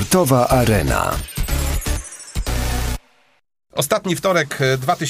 Sportowa Arena. Ostatni wtorek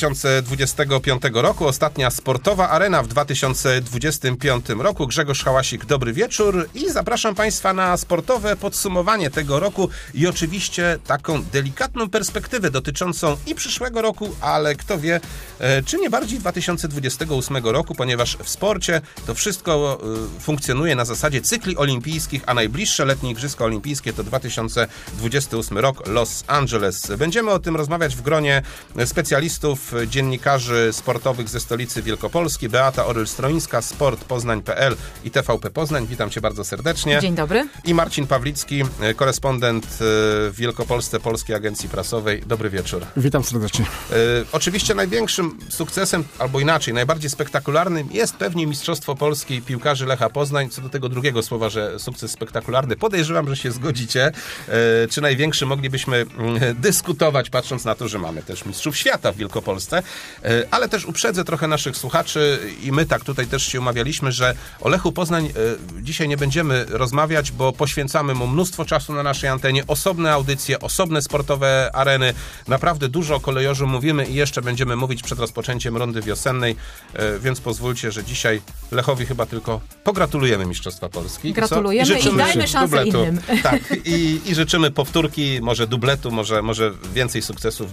2025 roku, ostatnia Sportowa Arena w 2025 roku. Grzegorz Hałasik, dobry wieczór i zapraszam Państwa na sportowe podsumowanie tego roku i oczywiście taką delikatną perspektywę dotyczącą i przyszłego roku, ale kto wie, czy nie bardziej 2028 roku, ponieważ w sporcie to wszystko funkcjonuje na zasadzie cykli olimpijskich, a najbliższe letnie Igrzyska Olimpijskie to 2028 rok, Los Angeles. Będziemy o tym rozmawiać w gronie specjalistów, dziennikarzy sportowych ze stolicy Wielkopolski. Beata Oryl-Stroińska, sportpoznań.pl i TVP Poznań. Witam Cię bardzo serdecznie. Dzień dobry. I Marcin Pawlicki, korespondent w Wielkopolsce Polskiej Agencji Prasowej. Dobry wieczór. Witam serdecznie. Oczywiście największym sukcesem, albo inaczej, najbardziej spektakularnym jest pewnie Mistrzostwo Polski piłkarzy Lecha Poznań. Co do tego drugiego słowa, że sukces spektakularny, podejrzewam, że się zgodzicie. Czy największy, moglibyśmy dyskutować, patrząc na to, że mamy też mistrzów świata w Wielkopolsce, ale też uprzedzę trochę naszych słuchaczy i my tak tutaj też się umawialiśmy, że o Lechu Poznań dzisiaj nie będziemy rozmawiać, bo poświęcamy mu mnóstwo czasu na naszej antenie, osobne audycje, osobne sportowe areny, naprawdę dużo o kolejorzu mówimy i jeszcze będziemy mówić przed rozpoczęciem rundy wiosennej, więc pozwólcie, że dzisiaj Lechowi chyba tylko pogratulujemy Mistrzostwa Polski. Gratulujemy i dajmy szansę dubletu. innym. Tak, i życzymy powtórki, może dubletu, może więcej sukcesów w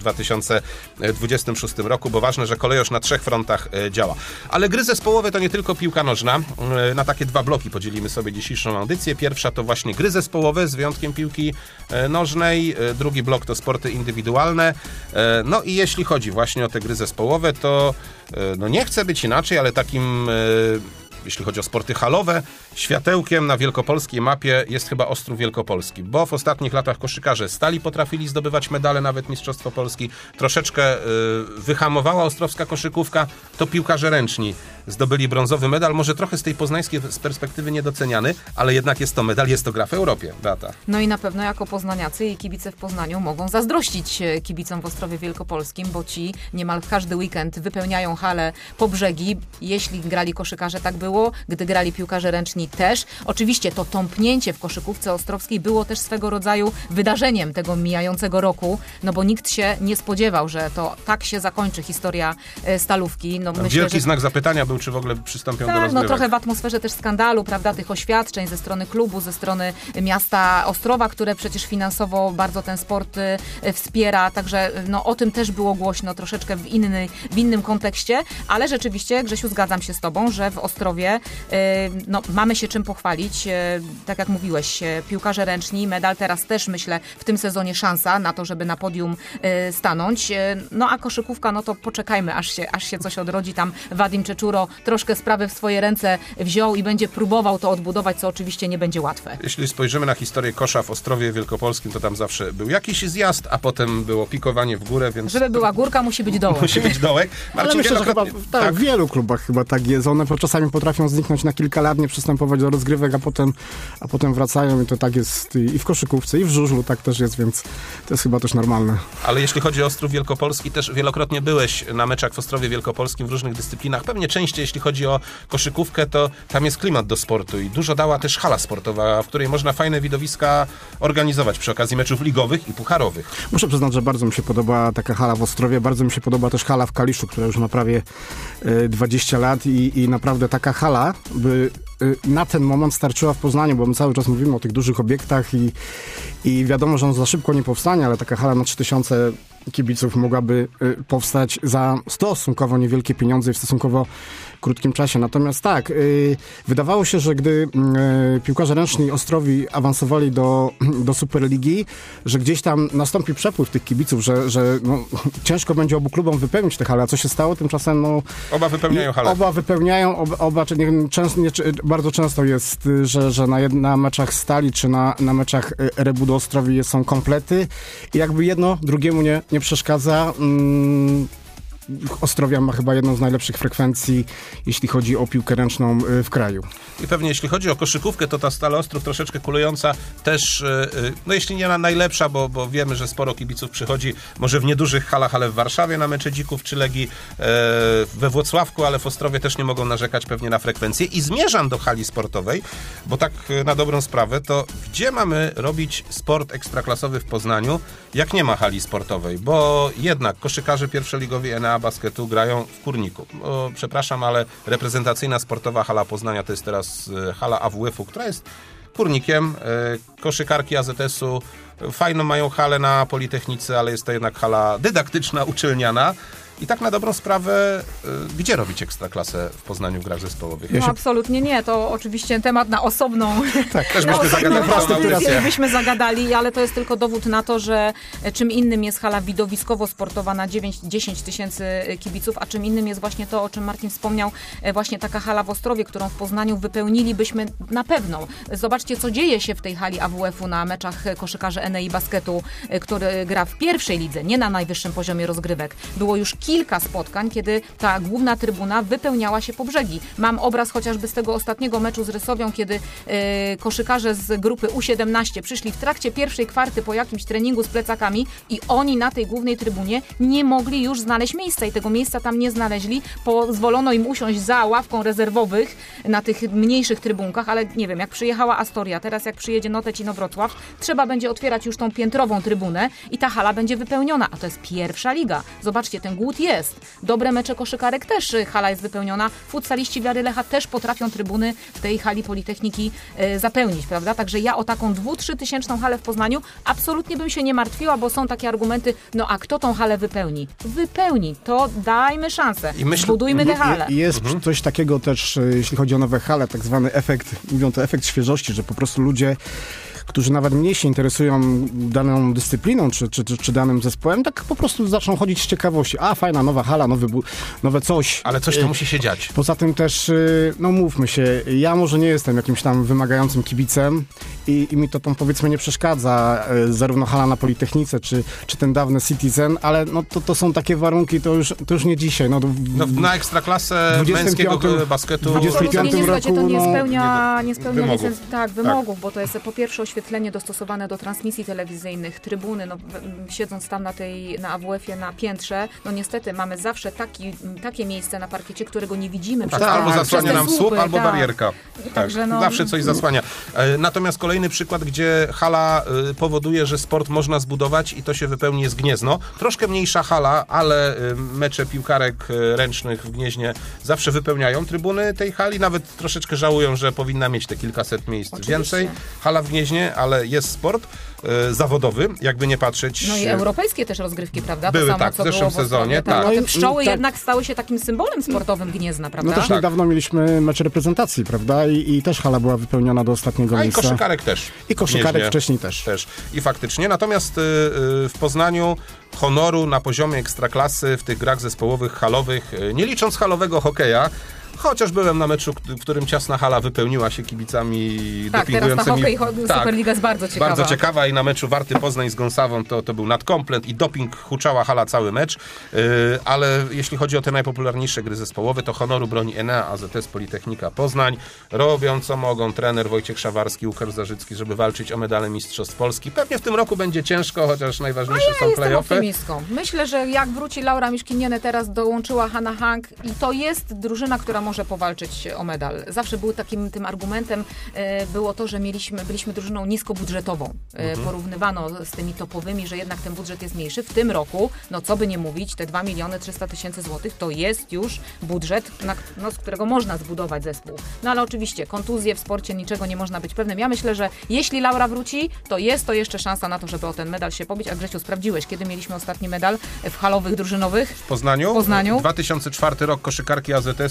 2026 roku, bo ważne, że kolejorz na 3 frontach działa. Ale gry zespołowe to nie tylko piłka nożna. Na takie 2 bloki podzielimy sobie dzisiejszą audycję. Pierwsza to właśnie gry zespołowe z wyjątkiem piłki nożnej. Drugi blok to sporty indywidualne. No i jeśli chodzi właśnie o te gry zespołowe, to no nie chcę być inaczej, ale takim jeśli chodzi o sporty halowe, światełkiem na wielkopolskiej mapie jest chyba Ostrów Wielkopolski, bo w ostatnich latach koszykarze Stali potrafili zdobywać medale, nawet Mistrzostwo Polski. Troszeczkę wyhamowała ostrowska koszykówka, to piłkarze ręczni zdobyli brązowy medal, może trochę z tej poznańskiej perspektywy niedoceniany, ale jednak jest to medal, jest to gra w Europie, Beata. No i na pewno jako poznaniacy i kibice w Poznaniu mogą zazdrościć kibicom w Ostrowie Wielkopolskim, bo ci niemal w każdy weekend wypełniają hale po brzegi. Jeśli grali koszykarze, tak było, gdy grali piłkarze ręczni też. Oczywiście to tąpnięcie w koszykówce ostrowskiej było też swego rodzaju wydarzeniem tego mijającego roku, no bo nikt się nie spodziewał, że to tak się zakończy historia Stalówki. No, myślę, wielki że znak zapytania był, czy w ogóle przystąpią do rozgrywek. No trochę w atmosferze też skandalu, prawda, tych oświadczeń ze strony klubu, ze strony miasta Ostrowa, które przecież finansowo bardzo ten sport wspiera, także no o tym też było głośno, troszeczkę w innym kontekście, ale rzeczywiście, Grzesiu, zgadzam się z tobą, że w Ostrowie no, mamy się czym pochwalić. Tak jak mówiłeś, piłkarze ręczni, medal teraz też, myślę, w tym sezonie szansa na to, żeby na podium stanąć. No a koszykówka, no to poczekajmy, aż się coś odrodzi. Tam Wadim Czeczuro troszkę sprawy w swoje ręce wziął i będzie próbował to odbudować, co oczywiście nie będzie łatwe. Jeśli spojrzymy na historię kosza w Ostrowie Wielkopolskim, to tam zawsze był jakiś zjazd, a potem było pikowanie w górę, więc... Żeby była górka, musi być dołek. Musi być dołek. Marcin, ale myślę, że chyba w wielu klubach chyba tak jest. One czasami potrafią zniknąć na kilka lat, nie przystępować do rozgrywek, a potem wracają i to tak jest i w koszykówce, i w żużlu tak też jest, więc to jest chyba też normalne. Ale jeśli chodzi o Ostrów Wielkopolski, też wielokrotnie byłeś na meczach w Ostrowie Wielkopolskim w różnych dyscyplinach. Pewnie częściej, jeśli chodzi o koszykówkę, to tam jest klimat do sportu i dużo dała też hala sportowa, w której można fajne widowiska organizować przy okazji meczów ligowych i pucharowych. Muszę przyznać, że bardzo mi się podoba taka hala w Ostrowie, bardzo mi się podoba też hala w Kaliszu, która już ma prawie 20 lat i naprawdę taka hala by na ten moment starczyła w Poznaniu, bo my cały czas mówimy o tych dużych obiektach i wiadomo, że on za szybko nie powstanie, ale taka hala na 3000 kibiców mogłaby powstać za stosunkowo niewielkie pieniądze i w stosunkowo krótkim czasie. Natomiast tak, wydawało się, że gdy piłkarze ręczni Ostrowi awansowali do Superligi, że gdzieś tam nastąpi przepływ tych kibiców, że no, ciężko będzie obu klubom wypełnić te hale. A co się stało? Tymczasem no, oba wypełniają halę. Oba wypełniają, bardzo często jest, że na meczach Stali czy na meczach Rebudu Ostrowi są komplety i jakby jedno drugiemu nie przeszkadza. Ostrowia ma chyba jedną z najlepszych frekwencji, jeśli chodzi o piłkę ręczną w kraju. I pewnie jeśli chodzi o koszykówkę, to ta Stal Ostrów troszeczkę kulejąca też, no jeśli nie najlepsza, bo wiemy, że sporo kibiców przychodzi może w niedużych halach, ale w Warszawie na mecze Dzików czy Legii, we Włocławku, ale w Ostrowie też nie mogą narzekać pewnie na frekwencję. I zmierzam do hali sportowej, bo tak na dobrą sprawę, to gdzie mamy robić sport ekstraklasowy w Poznaniu, jak nie ma hali sportowej? Bo jednak koszykarze pierwszoligowi Enea Basketu grają w Kurniku. Przepraszam, ale reprezentacyjna sportowa hala Poznania to jest teraz hala AWF-u, która jest Kurnikiem. Koszykarki AZS-u fajną mają halę na Politechnice, ale jest to jednak hala dydaktyczna, uczelniana. I tak na dobrą sprawę, gdzie robić ekstraklasę w Poznaniu w grach zespołowych? No absolutnie nie, to oczywiście temat na osobną też byśmy zagadali całą audycję. byśmy zagadali, ale to jest tylko dowód na to, że czym innym jest hala widowiskowo-sportowa na 9-10 tysięcy kibiców, a czym innym jest właśnie to, o czym Marcin wspomniał, właśnie taka hala w Ostrowie, którą w Poznaniu wypełnilibyśmy na pewno. Zobaczcie, co dzieje się w tej hali AWF-u na meczach koszykarzy Enei Basketu, który gra w pierwszej lidze, nie na najwyższym poziomie rozgrywek. Było już kilka spotkań, kiedy ta główna trybuna wypełniała się po brzegi. Mam obraz chociażby z tego ostatniego meczu z Rysowią, kiedy koszykarze z grupy U17 przyszli w trakcie pierwszej kwarty po jakimś treningu z plecakami i oni na tej głównej trybunie nie mogli już znaleźć miejsca i tego miejsca tam nie znaleźli. Pozwolono im usiąść za ławką rezerwowych na tych mniejszych trybunkach, ale nie wiem, jak przyjechała Astoria, teraz jak przyjedzie Notecino Wrocław, trzeba będzie otwierać już tą piętrową trybunę i ta hala będzie wypełniona, a to jest pierwsza liga. Zobaczcie, ten głód jest. Dobre mecze koszykarek też hala jest wypełniona. Futsaliści Wiary Lecha też potrafią trybuny w tej hali Politechniki zapełnić, prawda? Także ja o taką 2-3 tysięczną halę w Poznaniu absolutnie bym się nie martwiła, bo są takie argumenty, no a kto tą halę wypełni? Wypełni. To dajmy szansę. Zbudujmy tę halę. Jest coś takiego też, jeśli chodzi o nowe hale, tak zwany efekt, mówią to efekt świeżości, że po prostu ludzie, którzy nawet mniej się interesują daną dyscypliną czy danym zespołem, tak po prostu zaczną chodzić z ciekawości. A, fajna nowa hala, nowe coś. Ale coś to musi się dziać. Poza tym też, no mówmy się, ja może nie jestem jakimś tam wymagającym kibicem i mi to tam powiedzmy nie przeszkadza, zarówno hala na Politechnice, czy ten dawny Citizen, ale no to są takie warunki, to już nie dzisiaj. Na ekstraklasę męskiego basketu w 25 roku to nie spełnia wymogów. Wymogów, bo to jest po pierwsze oświetlenie dostosowane do transmisji telewizyjnych, trybuny, no, siedząc tam na AWF-ie na piętrze, no niestety mamy zawsze takie miejsce na parkiecie, którego nie widzimy. Albo zasłania nam słup, albo tak. barierka. Także zawsze coś zasłania. Natomiast kolejny przykład, gdzie hala powoduje, że sport można zbudować i to się wypełni, jest Gniezno. Troszkę mniejsza hala, ale mecze piłkarek ręcznych w Gnieźnie zawsze wypełniają trybuny tej hali. Nawet troszeczkę żałują, że powinna mieć te kilkaset miejsc więcej. Hala w Gnieźnie, ale jest sport zawodowy, jakby nie patrzeć. No i europejskie też rozgrywki, prawda? Były, to samo, tak, co w zeszłym było sezonie. Tak. Tak. Te pszczoły tak. jednak stały się takim symbolem sportowym Gniezna, prawda? No też niedawno mieliśmy mecz reprezentacji, prawda? I też hala była wypełniona do ostatniego miejsca. I koszykarek też. I koszykarek Gnieźnie wcześniej też. I faktycznie. Natomiast w Poznaniu honoru na poziomie ekstraklasy w tych grach zespołowych, halowych, nie licząc halowego hokeja, chociaż byłem na meczu, w którym ciasna hala wypełniła się kibicami dopingującymi. Teraz ta hokej Superliga jest bardzo ciekawa. Bardzo ciekawa i na meczu Warty Poznań z Gąsawą to był nadkomplet i doping huczała hala cały mecz. Ale jeśli chodzi o te najpopularniejsze gry zespołowe, to honoru broni Enea, AZS Politechnika Poznań. Robią co mogą trener Wojciech Szawarski, Łukasz Zarzycki, żeby walczyć o medale Mistrzostw Polski. Pewnie w tym roku będzie ciężko, chociaż najważniejsze są play-offy. Jestem optymistką. Myślę, że jak wróci Laura Miszkiniene, teraz dołączyła Hanna Hank i to jest drużyna, która może powalczyć o medal. Zawsze był tym argumentem było to, że byliśmy drużyną niskobudżetową. Porównywano z tymi topowymi, że jednak ten budżet jest mniejszy. W tym roku, no co by nie mówić, te 2 300 000 złotych to jest już budżet, z którego można zbudować zespół. No ale oczywiście kontuzje w sporcie, niczego nie można być pewnym. Ja myślę, że jeśli Laura wróci, to jest to jeszcze szansa na to, żeby o ten medal się pobić. A Grzesiu, sprawdziłeś, kiedy mieliśmy ostatni medal w halowych, drużynowych? W Poznaniu? 2004 rok koszykarki AZS-u po 3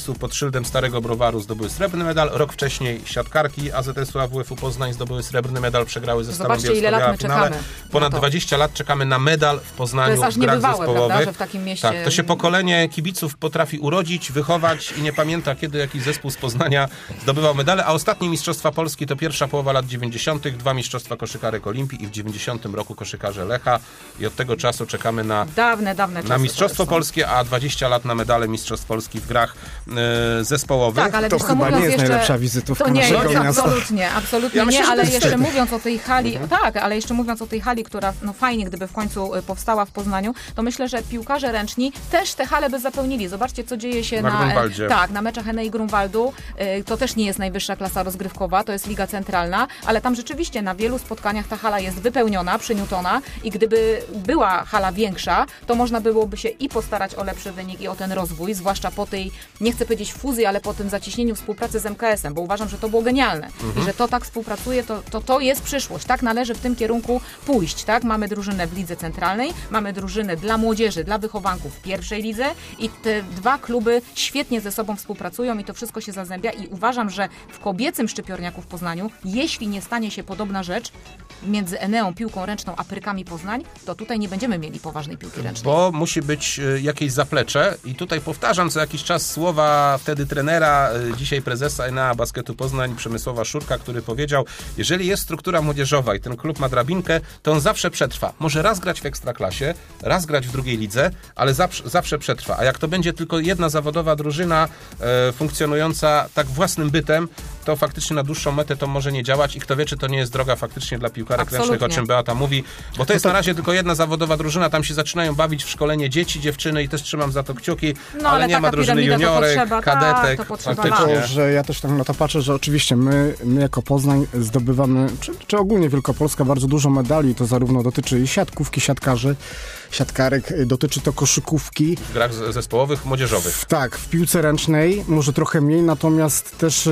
szyldem Starego Browaru zdobyły srebrny medal. Rok wcześniej siatkarki AZS-u AWF-u Poznań zdobyły srebrny medal, przegrały ze Stalą Bielsko-Biała w finale. Ponad 20 lat czekamy na medal w Poznaniu w grach zespołowych. Prawda, że w takim mieście... Tak, to się pokolenie kibiców potrafi urodzić, wychować i nie pamięta, kiedy jakiś zespół z Poznania zdobywał medale, a ostatnie Mistrzostwa Polski to pierwsza połowa lat 90., 2 Mistrzostwa Koszykarek Olimpii i w 90 roku koszykarze Lecha i od tego czasu czekamy na dawne na Mistrzostwo Polskie, a 20 lat na medale Mistrzostw Polski w grach zespołowych. Tak, ale to chyba nie jest najlepsza wizytówka naszego miasta. Absolutnie ja myślę, nie, ale jeszcze wstyd. mówiąc o tej hali, ale jeszcze mówiąc o tej hali, która fajnie, gdyby w końcu powstała w Poznaniu, to myślę, że piłkarze ręczni też te hale by zapełnili. Zobaczcie, co dzieje się na meczach Enei Grunwaldu. To też nie jest najwyższa klasa rozgrywkowa, to jest Liga Centralna, ale tam rzeczywiście na wielu spotkaniach ta hala jest wypełniona, przyniutona i gdyby była hala większa, to można byłoby się i postarać o lepszy wynik i o ten rozwój, zwłaszcza po tej, nie chcę powiedzieć fuzji, ale po tym zacieśnieniu współpracy z MKS-em, bo uważam, że to było genialne i że to tak współpracuje, to jest przyszłość, tak należy w tym kierunku pójść, tak? Mamy drużynę w Lidze Centralnej, mamy drużynę dla młodzieży, dla wychowanków w pierwszej lidze i te dwa kluby świetnie ze sobą współpracują i to wszystko się zazębia i uważam, że w kobiecym Szczypiorniaku w Poznaniu, jeśli nie stanie się podobna rzecz między Eneą, piłką ręczną, a Prykami Poznań, to tutaj nie będziemy mieli poważnej piłki ręcznej. Bo musi być jakieś zaplecze i tutaj powtarzam co jakiś czas słowa wtedy trenera, dzisiaj prezesa Enea Basketu Poznań, Przemysława Szurka, który powiedział, jeżeli jest struktura młodzieżowa i ten klub ma drabinkę, to on zawsze przetrwa. Może raz grać w Ekstraklasie, raz grać w drugiej lidze, ale zawsze przetrwa. A jak to będzie tylko jedna zawodowa drużyna funkcjonująca tak własnym bytem, to faktycznie na dłuższą metę to może nie działać i kto wie, czy to nie jest droga faktycznie dla piłkarek ręcznych, o czym Beata mówi, bo to jest na razie tylko jedna zawodowa drużyna, tam się zaczynają bawić w szkolenie dzieci, dziewczyny i też trzymam za to kciuki, ale nie ma drużyny juniorek, kadetek. Tylko, że ja też tak na to patrzę, że oczywiście my jako Poznań zdobywamy, czy ogólnie Wielkopolska, bardzo dużo medali, to zarówno dotyczy i siatkówki, siatkarzy, siatkarek, dotyczy to koszykówki. W grach zespołowych, młodzieżowych. Tak, w piłce ręcznej może trochę mniej, natomiast też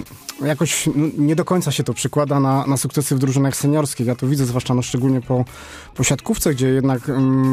jakoś nie do końca się to przekłada na sukcesy w drużynach seniorskich. Ja to widzę zwłaszcza szczególnie po siatkówce, gdzie jednak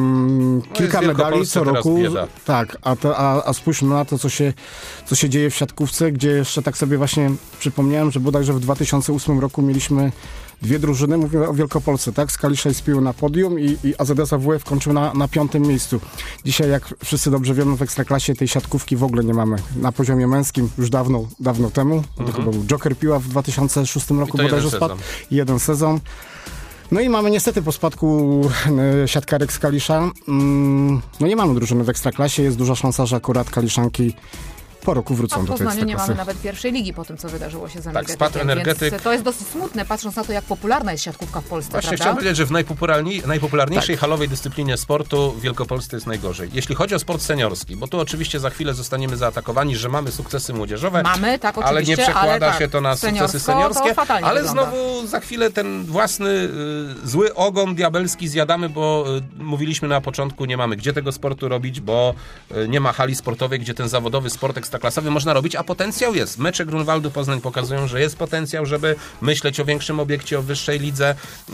kilka medali co roku. Tak, a spójrzmy na to, co się dzieje w siatkówce, gdzie jeszcze tak sobie właśnie przypomniałem, że bodajże w 2008 roku mieliśmy dwie drużyny, mówię o Wielkopolsce, tak? Skalisza i Spiły na podium i AZS AWF kończył na 5. miejscu. Dzisiaj, jak wszyscy dobrze wiemy, w Ekstraklasie tej siatkówki w ogóle nie mamy. Na poziomie męskim już dawno temu. To chyba był Joker Piła w 2006 roku bodajże spadł. Jeden sezon. No i mamy niestety po spadku siatkarek z Kalisza, no nie mamy drużyny w Ekstraklasie, jest duża szansa, że akurat Kaliszanki po roku wrócą do tej Ekstraklasy. W Poznaniu nie mamy nawet pierwszej ligi po tym, co wydarzyło się z Energetykiem. Spadł Energetyk. Więc to jest dosyć smutne, patrząc na to, jak popularna jest siatkówka w Polsce, Właśnie prawda? chciałem powiedzieć, że w najpopularniejszej halowej dyscyplinie sportu w Wielkopolsce jest najgorzej. Jeśli chodzi o sport seniorski, bo tu oczywiście za chwilę zostaniemy zaatakowani, że mamy sukcesy młodzieżowe, tak, ale nie przekłada się tak, to na sukcesy seniorskie, ale wygląda. znowu za chwilę ten własny zły ogon diabelski zjadamy, bo mówiliśmy na początku, nie mamy gdzie tego sportu robić, bo nie ma hali sportowej, gdzie ten zawodowy sport ekstraklasowy można robić, a potencjał jest. Mecze Grunwaldu Poznań pokazują, że jest potencjał, żeby myśleć o większym obiekcie, o wyższej lidze,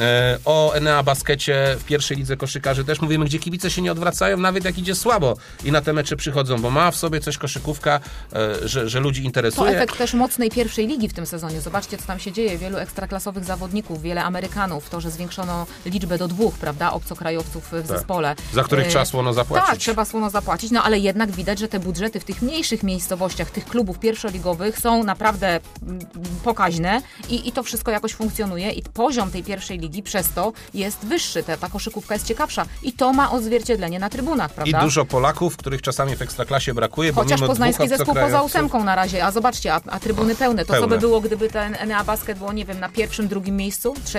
o Enea Baskecie w pierwszej lidze koszykarzy. Też mówimy, gdzie kibice się nie odwracają, nawet jak idzie słabo i na te mecze przychodzą, bo ma w sobie coś koszykówka, że ludzi interesuje. To efekt też mocnej pierwszej ligi w tym sezonie. Zobaczcie, co tam się dzieje. Wielu ekstraklasowych zawodników, wiele Amerykanów, to, że zwiększono liczbę do 2, prawda, obcokrajowców w zespole. Za których trzeba słono zapłacić. Tak, trzeba słono zapłacić, no ale jednak widać, że te budżety w tych mniejszych miejscowościach, tych klubów pierwszoligowych są naprawdę pokaźne i to wszystko jakoś funkcjonuje i poziom tej pierwszej ligi przez to jest wyższy. Ta koszykówka jest ciekawsza i to ma odzwierciedlenie na trybunach, prawda? I dużo Polaków, których czasami w Ekstraklasie brakuje, bo chociaż mimo poznański zespół poza 8 na razie, a zobaczcie, a trybuny pełne. To co by było, gdyby ten Enea Basket było, nie wiem, na 1., 2. miejscu, 3?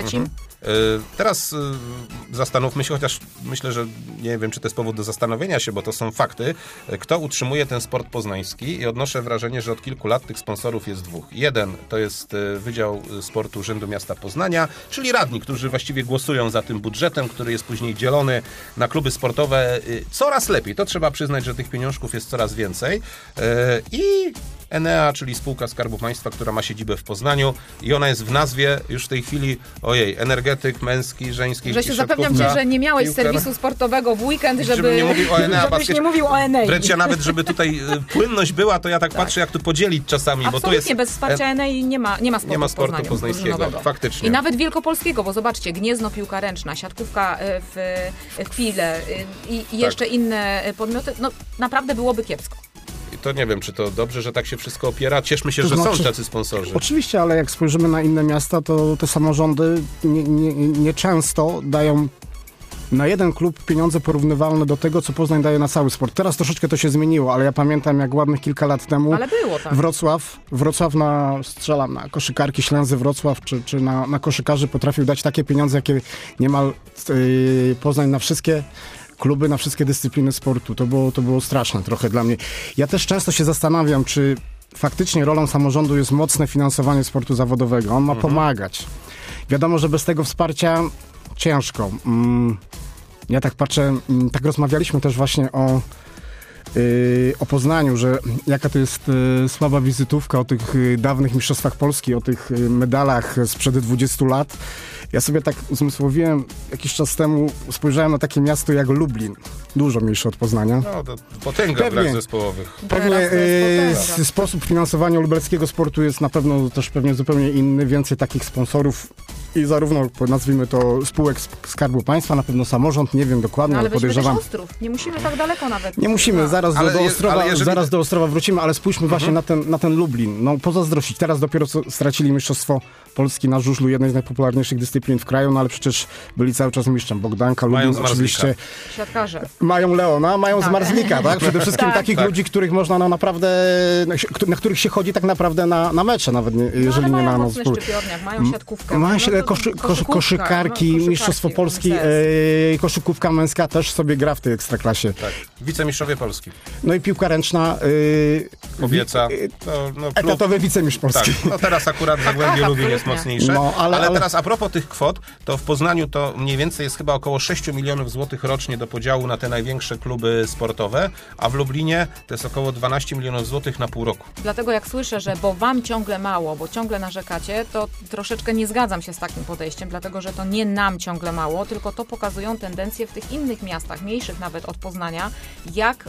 Teraz zastanówmy się, chociaż myślę, że nie wiem, czy to jest powód do zastanowienia się, bo to są fakty. Kto utrzymuje ten sport poznański i odnoszę wrażenie, że od kilku lat tych sponsorów jest 2. Jeden to jest Wydział Sportu Urzędu Miasta Poznania, czyli radni, którzy właściwie głosują za tym budżetem, który jest później dzielony na kluby sportowe coraz lepiej. To trzeba przyznać, że tych pieniążków jest coraz więcej. I Enea, czyli spółka Skarbu Państwa, która ma siedzibę w Poznaniu i ona jest w nazwie już w tej chwili, energetyk męski, żeński, Grzesiu, zapewniam cię, że nie miałeś serwisu sportowego w weekend, żeby nie mówił o Enea, żebyś nie mówił o Enei. Wręcz ja nawet, żeby tutaj płynność była, to ja tak patrzę, jak tu podzielić czasami. Absolutnie, bo to jest, bez wsparcia Enei nie ma sportu poznańskiego. Faktycznie. I nawet wielkopolskiego, bo zobaczcie, Gniezno, piłka ręczna, siatkówka w Pile i jeszcze inne podmioty, no naprawdę byłoby kiepsko. To nie wiem, czy to dobrze, że tak się wszystko opiera. Cieszmy się, że są tacy sponsorzy. Oczywiście, ale jak spojrzymy na inne miasta, to te samorządy nieczęsto dają na jeden klub pieniądze porównywalne do tego, co Poznań daje na cały sport. Teraz troszeczkę to się zmieniło, ale ja pamiętam, jak ładnych kilka lat temu ale było, tak. Wrocław na koszykarki Ślęzy Wrocław, czy na koszykarzy potrafił dać takie pieniądze, jakie niemal Poznań na wszystkie kluby, na wszystkie dyscypliny sportu. To było straszne trochę dla mnie. Ja też często się zastanawiam, czy faktycznie rolą samorządu jest mocne finansowanie sportu zawodowego. On ma pomagać. Wiadomo, że bez tego wsparcia ciężko. Ja tak patrzę, tak rozmawialiśmy też właśnie o Poznaniu, że jaka to jest słaba wizytówka o tych dawnych mistrzostwach Polski, o tych medalach sprzed 20 lat. Ja sobie tak uzmysłowiłem jakiś czas temu, spojrzałem na takie miasto jak Lublin, dużo mniejsze od Poznania. No, to potęga w grach zespołowych. Pewnie sposób finansowania lubelskiego sportu jest na pewno też pewnie zupełnie inny, więcej takich sponsorów i zarówno, nazwijmy to, spółek Skarbu Państwa, na pewno samorząd, nie wiem dokładnie, ale podejrzewam. Ostrów. Nie musimy tak daleko nawet. Nie musimy, zaraz do Ostrowa wrócimy, ale spójrzmy właśnie na ten Lublin. No pozazdrościć. Teraz dopiero co stracili mistrzostwo Polski na żużlu, jednej z najpopularniejszych dyscyplin w kraju, no ale przecież byli cały czas mistrzem. Bogdanka, Lublin oczywiście. Siatkarze. Mają Leona, mają Zmarzlika, tak? Przede wszystkim takich ludzi, których można naprawdę, na których się chodzi tak naprawdę na mecze, nawet jeżeli nie na noc. Mają siatkówkę. Koszykarki, Mistrzostwo Polski, koszykówka męska też sobie gra w tej ekstraklasie. Tak. Wicemistrzowie Polski. No i piłka ręczna. Kobieca. Etatowy wicemistrz Polski. Tak. No teraz akurat Zagłębie Lubin jest mocniejsze. No, ale teraz a propos tych kwot, to w Poznaniu to mniej więcej jest chyba około 6 milionów złotych rocznie do podziału na te największe kluby sportowe, a w Lublinie to jest około 12 milionów złotych na pół roku. Dlatego jak słyszę, że bo wam ciągle mało, bo ciągle narzekacie, to troszeczkę nie zgadzam się z takim podejściem, dlatego że to nie nam ciągle mało, tylko to pokazują tendencje w tych innych miastach, mniejszych nawet od Poznania, jak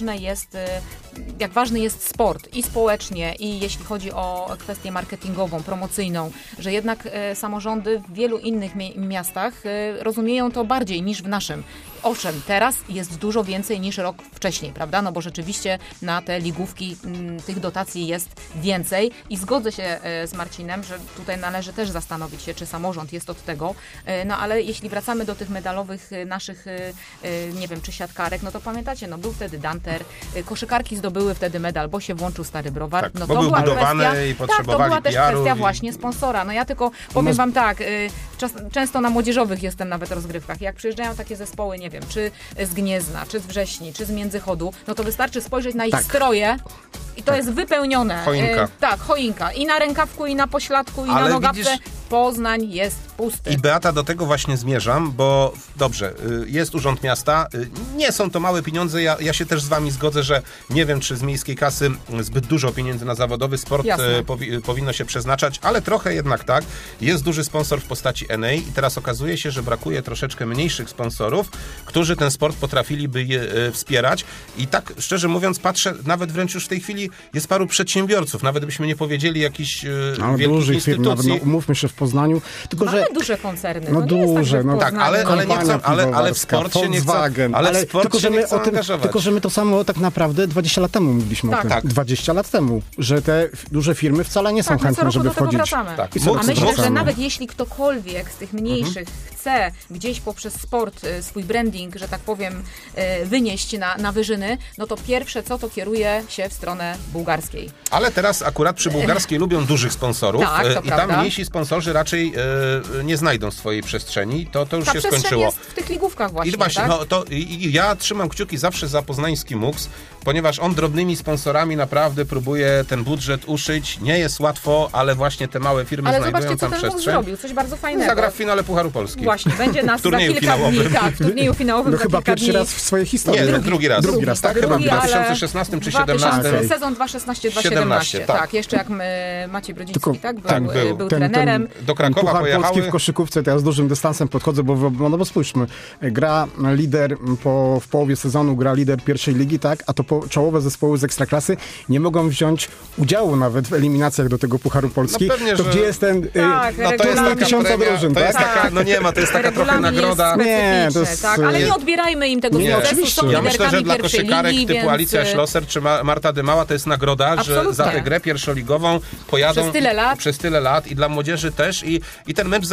ważny jest sport i społecznie, i jeśli chodzi o kwestię marketingową, promocyjną, że jednak samorządy w wielu innych miastach rozumieją to bardziej niż w naszym. Owszem, teraz jest dużo więcej niż rok wcześniej, prawda? No bo rzeczywiście na te ligówki tych dotacji jest więcej i zgodzę się z Marcinem, że tutaj należy też zastanowić się, czy samorząd jest od tego, no ale jeśli wracamy do tych medalowych naszych, nie wiem, czy siatkarek, no to pamiętacie, no był wtedy Danter, koszykarki zdobyły wtedy medal, bo się włączył Stary Browar. Tak, no bo to był była budowany kwestia, i potrzebowali to była też PR-u kwestia właśnie sponsora. No ja tylko powiem wam tak, często na młodzieżowych jestem nawet rozgrywkach. Jak przyjeżdżają takie zespoły, nie wiem, czy z Gniezna, czy z Wrześni, czy z Międzychodu, no to wystarczy spojrzeć na ich stroje i to jest wypełnione. Choinka. Choinka. I na rękawku, i na pośladku, i na nogawce. Widzisz, Poznań jest pusty. I Beata, do tego właśnie zmierzam, bo dobrze, jest Urząd Miasta, nie są to małe pieniądze, ja się też z wami zgodzę, że nie wiem, czy z miejskiej kasy zbyt dużo pieniędzy na zawodowy sport powinno się przeznaczać, ale trochę jednak tak. Jest duży sponsor w postaci Enei i teraz okazuje się, że brakuje troszeczkę mniejszych sponsorów, którzy ten sport potrafiliby wspierać i tak szczerze mówiąc patrzę, nawet wręcz już w tej chwili jest paru przedsiębiorców, nawet byśmy nie powiedzieli jakichś wielkich instytucji. Nawet, umówmy się, w Poznaniu. Tylko, mamy że duże koncerny. No duże, no tak, ale nie chcę, ale w sport się nie chcę, ale w sport tylko, się nie chcę angażować. Tylko, że my to samo tak naprawdę 20 lat temu mówiliśmy o tym. Tak. 20 lat temu, że te duże firmy wcale nie są chętne, żeby wchodzić. Tak. A myślę, że nawet jeśli ktokolwiek z tych mniejszych chce gdzieś poprzez sport swój branding, że tak powiem, wynieść na wyżyny, no to pierwsze co, to kieruje się w stronę bułgarskiej. Ale teraz akurat przy bułgarskiej lubią dużych sponsorów tak, i tam mniejsi sponsorzy raczej nie znajdą swojej przestrzeni, to już Ta się przestrzeń skończyło. jest w tych ligówkach właśnie, I właśnie, tak? i ja trzymam kciuki zawsze za poznański MUKS, ponieważ on drobnymi sponsorami naprawdę próbuje ten budżet uszyć. Nie jest łatwo, ale właśnie te małe firmy Ale znajdują zobaczcie, co tam ten MUKS przestrzeń. zrobił, coś bardzo fajnego. Zagra w finale Pucharu Polski. Właśnie, będzie nas W turnieju za kilka finałowym. dni, tak, w turnieju finałowym No za chyba kilka pierwszy dni. raz w swojej historii. Nie, drugi raz. Drugi raz, tak? Chyba w Drugi, ale 2016 czy 2017. Sezon 2016-2017, 17, tak. tak. Jeszcze jak Maciej Brodziński, Tylko- tak? Był, tak, był Ten- trenerem. Do Krakowa Puchar Polski pojechały. w koszykówce, to ja z dużym dystansem podchodzę, bo spójrzmy, gra lider w połowie sezonu, gra lider pierwszej ligi, tak, a to czołowe zespoły z Ekstraklasy nie mogą wziąć udziału nawet w eliminacjach do tego Pucharu Polski. No pewnie, to że- gdzie jest ten Tak, No to jest taka tysiąca premia, drużyn, to jest tak? taka, no nie ma, to jest taka trochę Regulamin nagroda. jest specyficzny, Nie, to jest- tak, ale nie odbierajmy im tego Nie, sukcesu, oczywiście. są Ja myślę, że liderkami dla pierwszej koszykarek ligi, typu więc... Alicja Schlosser czy Marta Dymała to jest nagroda, że Absolutnie. za tę grę pierwszoligową pojadą Przez tyle lat. i dla młodzieży też i ten mecz z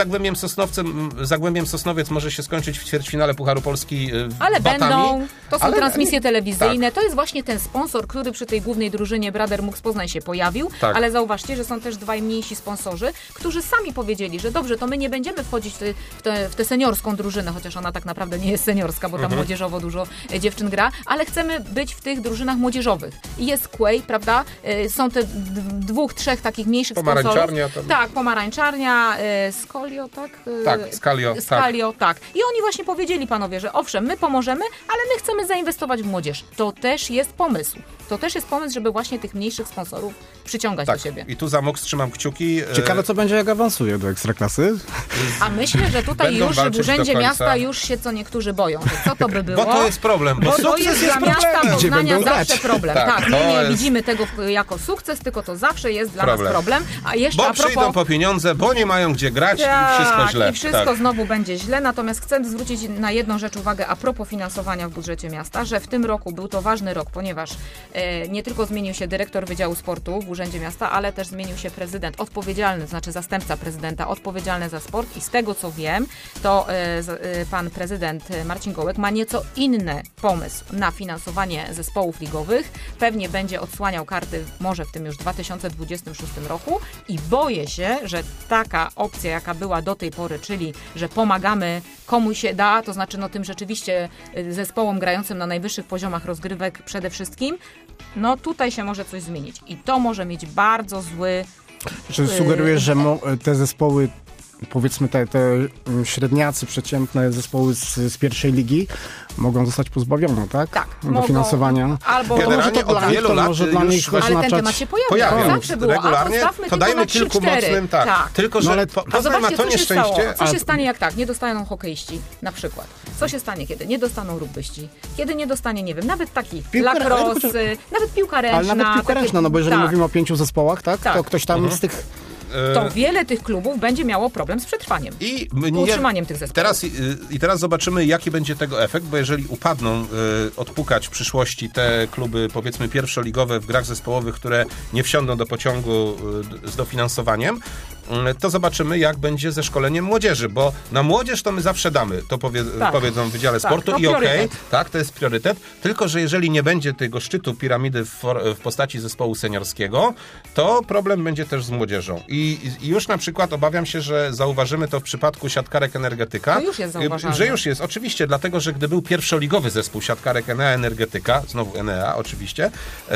Zagłębiem Sosnowiec może się skończyć w ćwierćfinale Pucharu Polski Ale batami. to są Ale- transmisje telewizyjne, tak. to jest właśnie ten sponsor, który przy tej głównej drużynie Brother MUKS Poznań się pojawił, Tak. ale zauważcie, że są też dwaj mniejsi sponsorzy, którzy sami powiedzieli, że dobrze, to my nie będziemy wchodzić w tę seniorską drużynę, chociaż ona tak naprawdę nie jest seniorska, bo tam młodzieżowo dużo dziewczyn gra, ale chcemy być w tych drużynach młodzieżowych. I jest Quay, prawda? Są te dwóch, trzech takich mniejszych sponsorów. Pomarańczarnia tam. Tak, pomarańczarnia, Skolio, tak? Tak, Skalio, Skalio, tak. I oni właśnie powiedzieli, panowie, że owszem, my pomożemy, ale my chcemy zainwestować w młodzież. To też jest pomysł. To też jest pomysł, żeby właśnie tych mniejszych sponsorów przyciągać do siebie. I tu za MUKS trzymam kciuki. Ciekawe, co będzie, jak awansuje do Ekstraklasy. A myślę, że tutaj Będą już w walczyć do Urzędzie końca. Miasta już się co niektórzy boją. Że co to by było? Bo to jest problem. Bo to sukces jest dla miasta problemem. Gdzie Poznania będą zawsze grać? problem. Tak, Tak, to my nie jest- widzimy tego jako sukces, tylko to zawsze jest dla Problem. nas problem. A jeszcze Bo a propos... przyjdą po pieniądze, bo nie mają gdzie grać i wszystko źle. I wszystko Tak. znowu będzie źle, natomiast chcę zwrócić na jedną rzecz uwagę a propos finansowania w budżecie miasta, że w tym roku był to ważny rok, ponieważ nie tylko zmienił się dyrektor Wydziału Sportu w Urzędzie Miasta, ale też zmienił się prezydent odpowiedzialny, to znaczy zastępca prezydenta odpowiedzialny za sport i z tego co wiem, to pan prezydent Marcin Gołek ma nieco inny pomysł na finansowanie zespołów ligowych. Pewnie będzie odsłaniał karty może w tym już 2026 roku i boję się, że taka opcja, jaka była do tej pory, czyli że pomagamy komu się da, to znaczy no tym rzeczywiście zespołom grającym na najwyższych poziomach rozgrywek przede wszystkim, no tutaj się może coś zmienić i to może mieć bardzo zły... Czy sugerujesz, że te zespoły, powiedzmy te średniacy, przeciętne zespoły z pierwszej ligi mogą zostać pozbawione, tak? Tak, dofinansowania. Albo Generalnie od wielu lat może dla już nich właśnie- ale ten oznaczać... temat się pojawia. Zawsze było, regularnie, a postawmy to tylko dajmy na kilku 3-4. mocnym, tak. Tylko, że No ale- A Poznań ma zobaczcie, to co się stało. nieszczęście. Co się stanie, jak tak, nie dostaną hokeiści, na przykład. Co się stanie, kiedy nie dostaną rugbyści? Kiedy nie dostanie, nie wiem, nawet taki lacrosse, nawet piłka ręczna. Ale nawet piłka ręczna, no bo jeżeli tak, mówimy o 5 zespołach, tak? Tak. To ktoś tam z tych... to wiele tych klubów będzie miało problem z przetrwaniem. I utrzymaniem tych zespołów. Teraz zobaczymy, jaki będzie tego efekt, bo jeżeli upadną odpukać w przyszłości te kluby, powiedzmy pierwszoligowe w grach zespołowych, które nie wsiądą do pociągu z dofinansowaniem, to zobaczymy, jak będzie ze szkoleniem młodzieży, bo na młodzież to my zawsze damy, to powiedzą w Wydziale Sportu to i okej, priorytet. tak, to jest priorytet, tylko że jeżeli nie będzie tego szczytu piramidy w postaci zespołu seniorskiego, to problem będzie też z młodzieżą. I już na przykład obawiam się, że zauważymy to w przypadku siatkarek Energetyka. To już jest zauważalne. Że już jest, oczywiście, dlatego, że gdy był pierwszoligowy zespół siatkarek Enea Energetyka, znowu Enea oczywiście,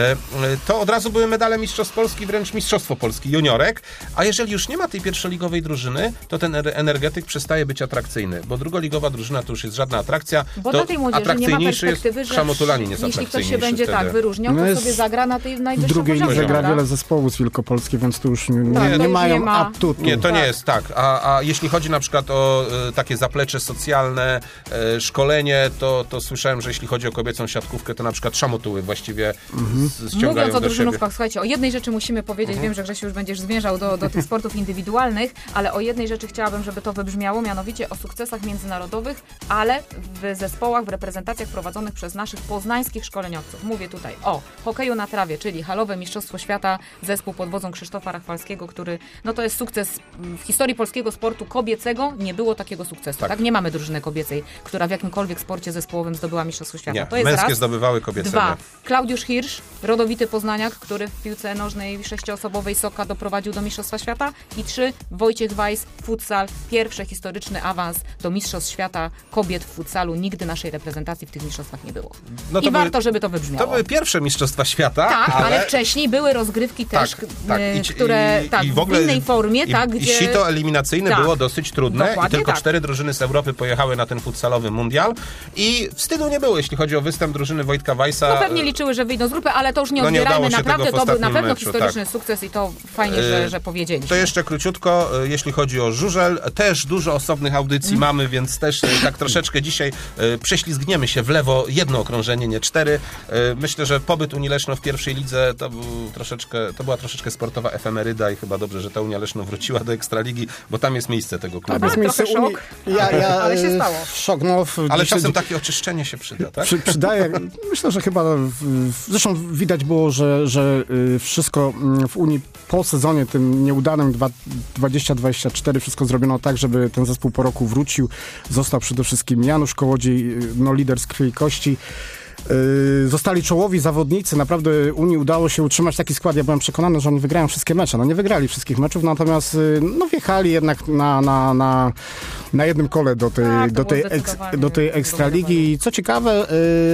to od razu były medale Mistrzostw Polski, wręcz Mistrzostwo Polski juniorek, a jeżeli już nie ma tej pierwszoligowej drużyny, to ten Energetyk przestaje być atrakcyjny, bo drugoligowa drużyna to już jest żadna atrakcja, Bo to dla tej młodzieży nie ma atrakcyjniejszy perspektywy, jest że Szamotulanin jest jeśli ktoś się atrakcyjniejszy będzie wtedy. tak wyróżniał, No to jest sobie zagra na tej W najwyższym drugiej poziomie. lidze gra prawda? wiele zespołów z Wielkopolski, więc tu już to nie już mają nie ma. atutu. Nie, to nie jest tak. A jeśli chodzi na przykład o takie zaplecze socjalne, szkolenie, to słyszałem, że jeśli chodzi o kobiecą siatkówkę, to na przykład szamotuły właściwie ściągają Mówiąc o do siebie. drużynówkach, słuchajcie, o jednej rzeczy musimy powiedzieć, wiem, że Grzesiu już będziesz zmierzał do tych sportów indywidualnych, ale o jednej rzeczy chciałabym, żeby to wybrzmiało, mianowicie o sukcesach międzynarodowych, ale w zespołach, w reprezentacjach prowadzonych przez naszych poznańskich szkoleniowców. Mówię tutaj o hokeju na trawie, czyli halowe Mistrzostwo Świata, zespół pod wodzą Krzysztofa Rachwalskiego, który, no to jest sukces w historii polskiego sportu kobiecego, nie było takiego sukcesu, tak? Nie mamy drużyny kobiecej, która w jakimkolwiek sporcie zespołowym zdobyła Mistrzostwo Świata. Nie, To jest męskie raz. zdobywały, kobiece 2. nie. Klaudiusz Hirsch, rodowity Poznaniak, który w piłce nożnej 6-osobowej Soka doprowadził do Mistrzostwa Świata. I 3. Wojciech Weiss, futsal, pierwszy historyczny awans do Mistrzostw Świata kobiet w futsalu. Nigdy naszej reprezentacji w tych mistrzostwach nie było. No to warto, żeby to wybrzmiało. To były pierwsze Mistrzostwa Świata. Tak, ale wcześniej były rozgrywki też, które w innej formie. I sito eliminacyjne było dosyć trudne. Dokładnie I tylko tak. 4 drużyny z Europy pojechały na ten futsalowy mundial. I wstydu nie było, jeśli chodzi o występ drużyny Wojtka Weissa. No pewnie liczyły, że wyjdą z grupy, ale to już nie odbierajmy. Naprawdę to był na pewno historyczny sukces i to fajnie, że powiedzieliśmy. To jeszcze króciutko, jeśli chodzi o żużel, też dużo osobnych audycji mamy, więc też tak troszeczkę dzisiaj prześlizgniemy się w lewo, jedno okrążenie, nie 4. Myślę, że pobyt Unii Leszno w pierwszej lidze to była troszeczkę sportowa efemeryda i chyba dobrze, że ta Unia Leszno wróciła do Ekstraligi, bo tam jest miejsce tego klubu. Tak, trochę szok, ale się stało. Szok, ale czasem takie oczyszczenie się przyda, tak? Przydaje. Myślę, że chyba zresztą widać było, że wszystko w Unii po sezonie tym nieudanym 2024 wszystko zrobiono tak, żeby ten zespół po roku wrócił. Został przede wszystkim Janusz Kołodziej, lider z krwi i kości. Zostali czołowi zawodnicy. Naprawdę Unii udało się utrzymać taki skład. Ja byłem przekonany, że oni wygrają wszystkie mecze. No nie wygrali wszystkich meczów, natomiast wjechali jednak na jednym kole do tej Ekstraligi. I co ciekawe,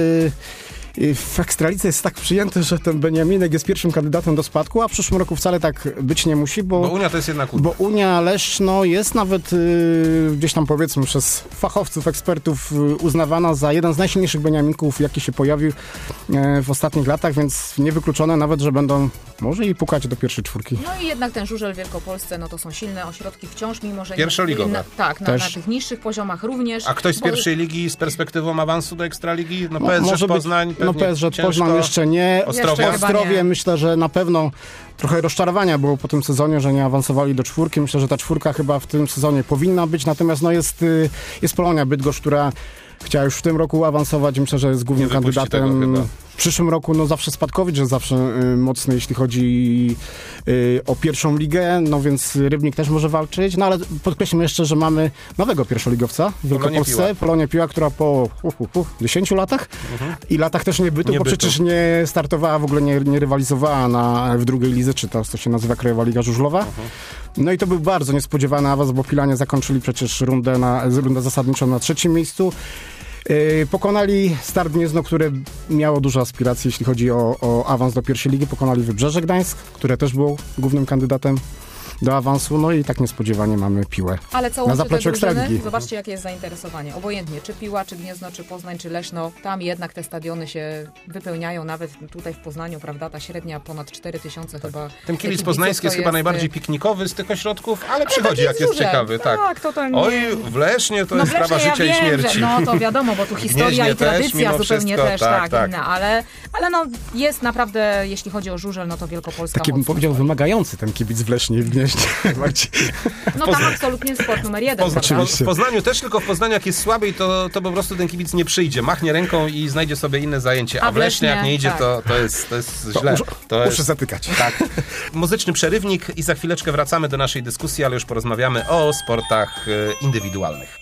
w Ekstralidze jest tak przyjęte, że ten Beniaminek jest pierwszym kandydatem do spadku, a w przyszłym roku wcale tak być nie musi, bo Unia to jest jednak Unia. Bo Unia Leszno jest nawet gdzieś tam powiedzmy przez fachowców, ekspertów uznawana za jeden z najsilniejszych Beniaminków, jaki się pojawił w ostatnich latach, więc niewykluczone nawet, że będą może i pukać do pierwszej 4. No i jednak ten żużel w Wielkopolsce, no to są silne ośrodki wciąż, mimo że... Pierwszoligowe. Na tych niższych poziomach również. A ktoś z pierwszej ligi z perspektywą awansu do Ekstraligi? No PSG Poznań PSG Poznań jeszcze nie. Ostrowie myślę, że na pewno trochę rozczarowania było po tym sezonie, że nie awansowali do 4. Myślę, że ta 4 chyba w tym sezonie powinna być, natomiast jest Polonia Bydgoszcz, która chciała już w tym roku awansować. Myślę, że jest głównym kandydatem. W przyszłym roku zawsze Spadkowicz jest zawsze mocny, jeśli chodzi o pierwszą ligę, więc Rybnik też może walczyć, ale podkreślmy jeszcze, że mamy nowego pierwszoligowca w Wielkopolsce, Polonię Piła, która po 10 latach i latach też niebytu, bo przecież nie startowała, w ogóle nie rywalizowała w drugiej lidze, czy to się nazywa Krajowa Liga Żużlowa. No i to był bardzo niespodziewany awans, bo Pilanie zakończyli przecież rundę zasadniczą na 3. miejscu. Pokonali Start Gniezno, które miało duże aspiracje, jeśli chodzi o awans do pierwszej ligi. Pokonali Wybrzeże Gdańsk, które też było głównym kandydatem do awansu, no i tak niespodziewanie mamy Piłę ale co na zapleczu Ekstraligi. Zobaczcie, jakie jest zainteresowanie. Obojętnie, czy Piła, czy Gniezno, czy Poznań, czy Leszno, tam jednak te stadiony się wypełniają, nawet tutaj w Poznaniu, prawda, ta średnia ponad 4000 chyba. Ten kibic poznański jest chyba najbardziej piknikowy z tych ośrodków, ale przychodzi, jak jest ciekawy. Tak, to ten... Oj, w Lesznie to jest sprawa życia i śmierci. To wiadomo, bo tu historia i tradycja zupełnie też, inna, ale jest naprawdę, jeśli chodzi o żużel, no to Wielkopolska taki bym powiedział wymagający ten kibic w Lesznie i w Gnieźnie. No tam absolutnie sport numer 1. W Poznaniu też, tylko w Poznaniu jak jest słabiej, to po prostu ten kibic nie przyjdzie. Machnie ręką i znajdzie sobie inne zajęcie. A w Lesznie jak nie idzie, to jest źle. Muszę zatykać. Tak. Muzyczny przerywnik i za chwileczkę wracamy do naszej dyskusji, ale już porozmawiamy o sportach indywidualnych.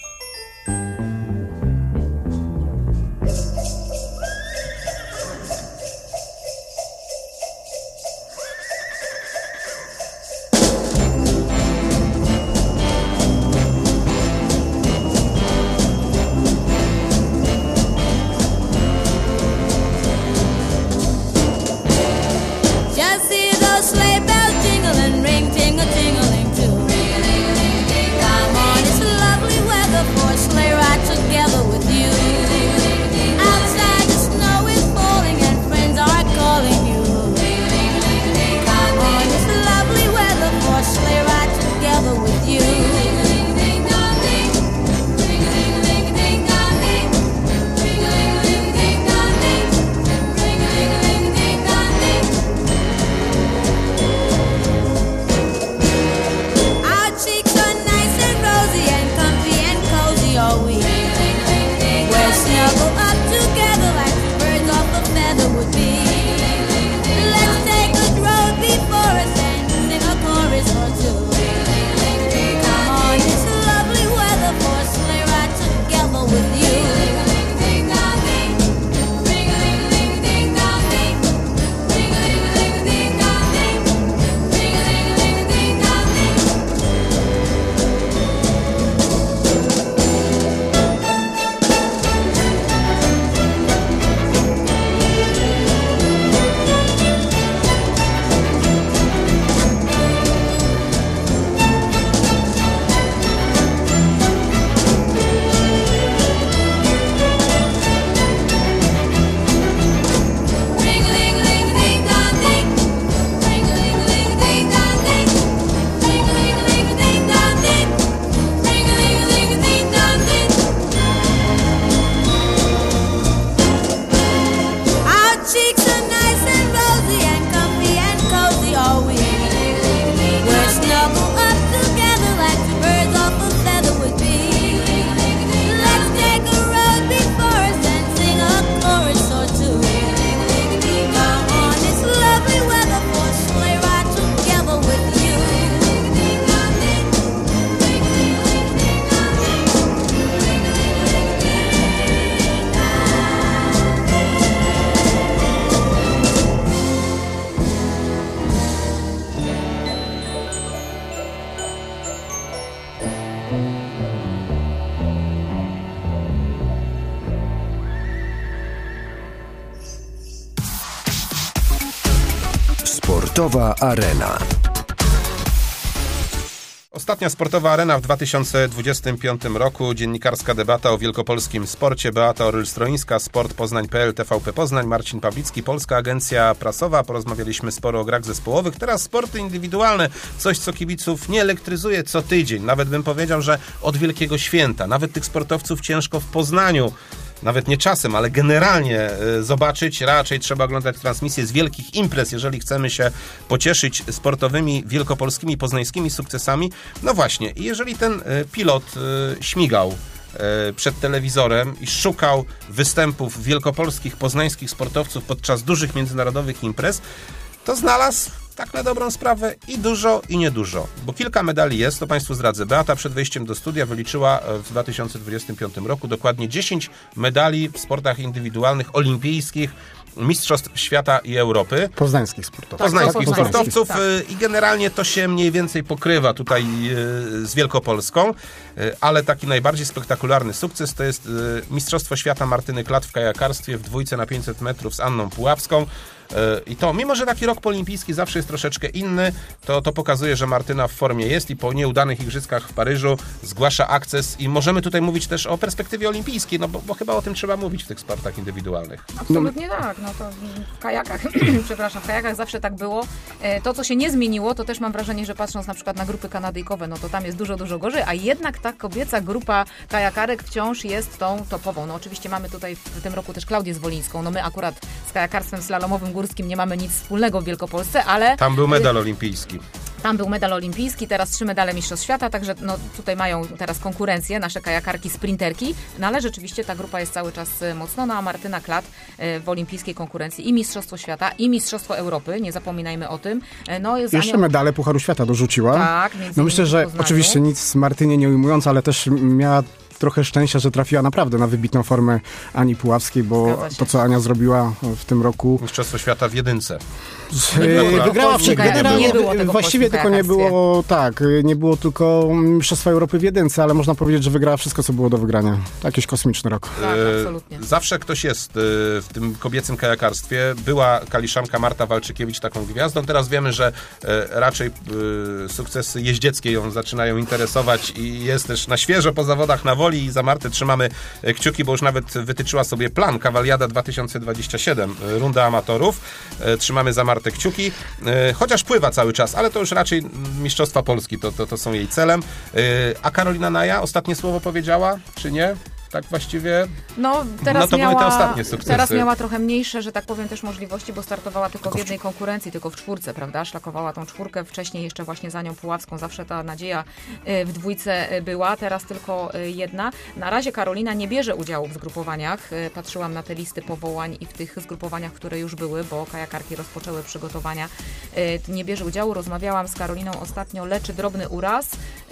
Sportowa Arena. Ostatnia Sportowa Arena w 2025 roku. Dziennikarska debata o wielkopolskim sporcie. Beata Oryl-Stroińska, Sport Poznań.pl, TVP Poznań, Marcin Pawlicki, Polska Agencja Prasowa. Porozmawialiśmy sporo o grach zespołowych. Teraz sporty indywidualne. Coś, co kibiców nie elektryzuje co tydzień. Nawet bym powiedział, że od Wielkiego Święta. Nawet tych sportowców ciężko w Poznaniu, nawet nie czasem, ale generalnie zobaczyć. Raczej trzeba oglądać transmisje z wielkich imprez, jeżeli chcemy się pocieszyć sportowymi, wielkopolskimi, poznańskimi sukcesami. No właśnie, i jeżeli ten pilot śmigał przed telewizorem i szukał występów wielkopolskich, poznańskich sportowców podczas dużych międzynarodowych imprez, to znalazł tak na dobrą sprawę i dużo, i niedużo. Bo kilka medali jest, to Państwu zdradzę. Beata przed wejściem do studia wyliczyła w 2025 roku dokładnie 10 medali w sportach indywidualnych, olimpijskich, Mistrzostw Świata i Europy. Poznańskich sportowców. Poznańskich sportowców tak. I generalnie to się mniej więcej pokrywa tutaj z Wielkopolską, ale taki najbardziej spektakularny sukces to jest Mistrzostwo Świata Martyny Klat w kajakarstwie w dwójce na 500 metrów z Anną Puławską. I to, mimo że taki rok polimpijski zawsze jest troszeczkę inny, to pokazuje, że Martyna w formie jest i po nieudanych igrzyskach w Paryżu zgłasza akces i możemy tutaj mówić też o perspektywie olimpijskiej, no bo chyba o tym trzeba mówić w tych sportach indywidualnych. Absolutnie tak, no to w kajakach, w kajakach zawsze tak było. To, co się nie zmieniło, to też mam wrażenie, że patrząc na przykład na grupy kanadyjkowe, no to tam jest dużo, dużo gorzej, a jednak ta kobieca grupa kajakarek wciąż jest tą topową. No oczywiście mamy tutaj w tym roku też Klaudię Zwolińską, no my akurat z kajakarstwem slalomowym górskim nie mamy nic wspólnego w Wielkopolsce, ale... Tam był medal olimpijski. Tam był medal olimpijski, teraz 3 medale Mistrzostw Świata, także no, tutaj mają teraz konkurencję nasze kajakarki, sprinterki, no ale rzeczywiście ta grupa jest cały czas mocno, no a Martyna Klat w olimpijskiej konkurencji i Mistrzostwo Świata, i Mistrzostwo Europy, nie zapominajmy o tym. No, jest jeszcze medale Pucharu Świata dorzuciła. Tak, no myślę, że oczywiście nic Martynie nie ujmując, ale też miała trochę szczęścia, że trafiła naprawdę na wybitną formę Ani Puławskiej, bo to, co Ania zrobiła w tym roku... Mistrzostwo Świata w jedynce. Wygrała generalnie, właściwie tylko nie było, nie było tylko Mistrzostwa Europy w jedynce, ale można powiedzieć, że wygrała wszystko, co było do wygrania. Jakiś kosmiczny rok. Tak, absolutnie. Zawsze ktoś jest w tym kobiecym kajakarstwie. Była kaliszanka Marta Walczykiewicz taką gwiazdą. Teraz wiemy, że raczej sukcesy jeździeckie ją zaczynają interesować i jest też na świeżo po zawodach na woli i za Martę trzymamy kciuki, bo już nawet wytyczyła sobie plan Kawaliada 2027, runda amatorów. Trzymamy za Martę kciuki, chociaż pływa cały czas, ale to już raczej Mistrzostwa Polski, to są jej celem. A Karolina Naja ostatnie słowo powiedziała, czy nie? Tak właściwie? No, teraz to były te ostatnie sukcesy. Teraz miała trochę mniejsze, że tak powiem, też możliwości, bo startowała tylko w jednej konkurencji, tylko w 4, prawda? Szlakowała tą 4, wcześniej jeszcze właśnie za nią Puławską. Zawsze ta nadzieja w 2 była, teraz tylko 1. Na razie Karolina nie bierze udziału w zgrupowaniach. Patrzyłam na te listy powołań i w tych zgrupowaniach, które już były, bo kajakarki rozpoczęły przygotowania. Nie bierze udziału. Rozmawiałam z Karoliną ostatnio, leczy drobny uraz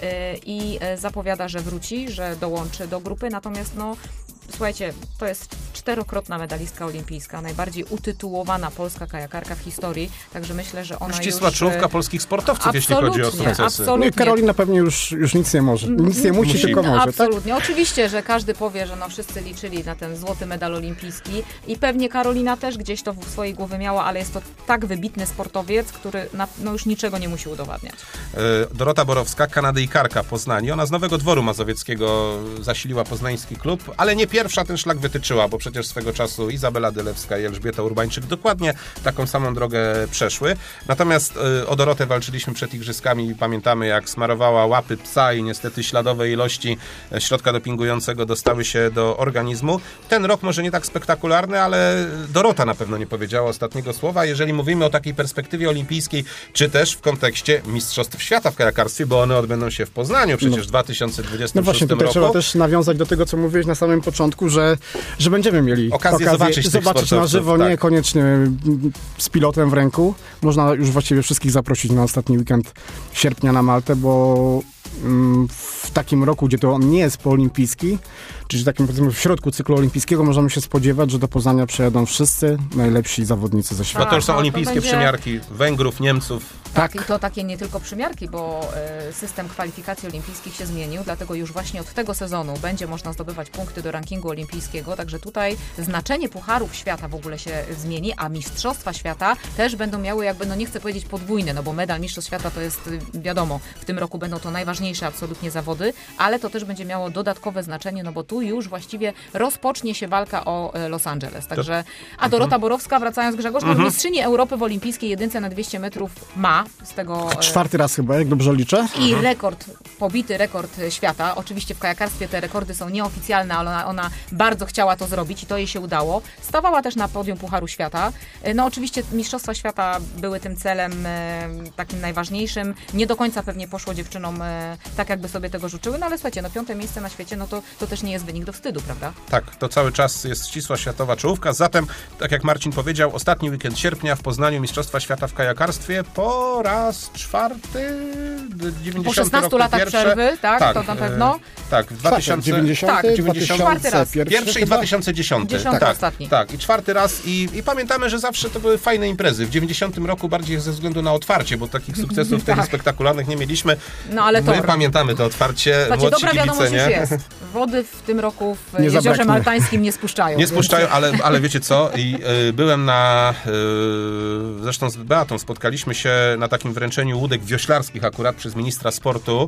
i zapowiada, że wróci, że dołączy do grupy, natomiast no, słuchajcie, to jest 4-krotna medalistka olimpijska, najbardziej utytułowana polska kajakarka w historii, także myślę, że ona ścisła czołówka polskich sportowców, jeśli chodzi o sukcesy. Absolutnie. No Karolina pewnie już nic nie może. Nic nie musi, tylko może. Absolutnie. Tak? Oczywiście, że każdy powie, że no wszyscy liczyli na ten złoty medal olimpijski i pewnie Karolina też gdzieś to w swojej głowie miała, ale jest to tak wybitny sportowiec, który już niczego nie musi udowadniać. Dorota Borowska, Kanadyjkarka Poznani. Ona z Nowego Dworu Mazowieckiego zasiliła poznański klub, ale nie pierwsza ten szlak wytyczyła, bo przecież swego czasu Izabela Dylewska i Elżbieta Urbańczyk dokładnie taką samą drogę przeszły. Natomiast o Dorotę walczyliśmy przed igrzyskami i pamiętamy, jak smarowała łapy psa i niestety śladowe ilości środka dopingującego dostały się do organizmu. Ten rok może nie tak spektakularny, ale Dorota na pewno nie powiedziała ostatniego słowa, jeżeli mówimy o takiej perspektywie olimpijskiej, czy też w kontekście Mistrzostw Świata w kajakarstwie, bo one odbędą się w Poznaniu przecież w 2026 No właśnie, tutaj roku. trzeba też nawiązać do tego, co mówiłeś na samym początku, że będziemy mieli okazję zobaczyć na żywo, tak. Niekoniecznie z pilotem w ręku. Można już właściwie wszystkich zaprosić na ostatni weekend sierpnia na Maltę, bo w takim roku, gdzie to on nie jest poolimpijski, czyli takim, powiedzmy, w środku cyklu olimpijskiego, możemy się spodziewać, że do Poznania przyjadą wszyscy najlepsi zawodnicy ze świata. No to już są olimpijskie przymiarki Węgrów, Niemców. Tak, i to takie nie tylko przymiarki, bo system kwalifikacji olimpijskich się zmienił, dlatego już właśnie od tego sezonu będzie można zdobywać punkty do rankingu olimpijskiego, także tutaj znaczenie pucharów świata w ogóle się zmieni, a mistrzostwa świata też będą miały jakby, no nie chcę powiedzieć podwójne, no bo medal mistrzostw świata to jest wiadomo, w tym roku będą to najważniejsze absolutnie zawody, ale to też będzie miało dodatkowe znaczenie, no bo tu już właściwie rozpocznie się walka o Los Angeles, także, a Dorota Borowska, wracając Grzegorz, mistrzyni Europy w olimpijskiej jedynce na 200 metrów ma z tego... 4. raz chyba, jak dobrze liczę. I pobity rekord świata. Oczywiście w kajakarstwie te rekordy są nieoficjalne, ale ona bardzo chciała to zrobić i to jej się udało. Stawała też na podium Pucharu Świata. No oczywiście Mistrzostwa Świata były tym celem takim najważniejszym. Nie do końca pewnie poszło dziewczynom tak, jakby sobie tego życzyły, no ale słuchajcie, no 5. miejsce na świecie, no to też nie jest wynik do wstydu, prawda? Tak, to cały czas jest ścisła światowa czołówka. Zatem, tak jak Marcin powiedział, ostatni weekend sierpnia w Poznaniu Mistrzostwa Świata w kajakarstwie po raz 4. 90 po 16 rok latach pierwsze. przerwy, tak, to na pewno. Tak, w 2000... Tak, 2001 Pierwszy i 2010. 10 tak, ostatni. Tak, i 4. raz. I pamiętamy, że zawsze to były fajne imprezy. W 90 roku bardziej ze względu na otwarcie, bo takich sukcesów wtedy spektakularnych nie mieliśmy. No ale to... My pamiętamy to otwarcie. Słuchajcie, dobra kibice, wiadomość nie? już jest. Wody w tym roku w Nie Jeziorze zabraknie. Maltańskim nie spuszczają. Nie spuszczają, ale wiecie co? I byłem zresztą z Beatą spotkaliśmy się na takim wręczeniu łódek wioślarskich akurat przez ministra sportu